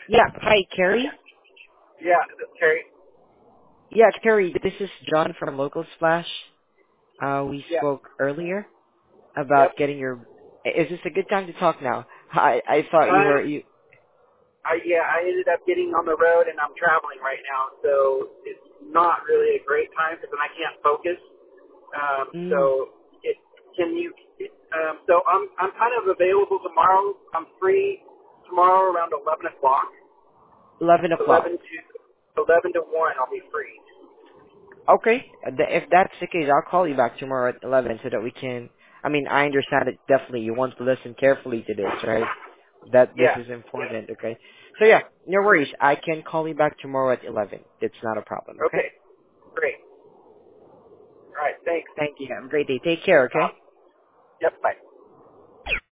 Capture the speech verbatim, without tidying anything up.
Yeah. Hi, Kerry. Yeah, this is Terry. Yeah, Kerry. This is John from Local Splash. Uh, we Yeah. spoke earlier Yep. about getting your. Is this a good time to talk now? I I thought you Um, were you. I, yeah, I ended up getting on the road and I'm traveling right now, so it's not really a great time because then I can't focus. Um, Mm, so it can you? Um, so I'm I'm kind of available tomorrow. I'm free tomorrow around eleven o'clock. Eleven o'clock. Eleven to eleven to one. I'll be free. Okay. uh, th- If that's the case, I'll call you back tomorrow at eleven so that we can. I mean, I understand that definitely you want to listen carefully to this, right? That this Yeah. is important. Okay. So yeah, no worries. I can call you back tomorrow at eleven. It's not a problem. Okay. Okay. Great. All right. Thanks. Thank you. Have a great day. Take care. Okay. Uh, yep. Bye.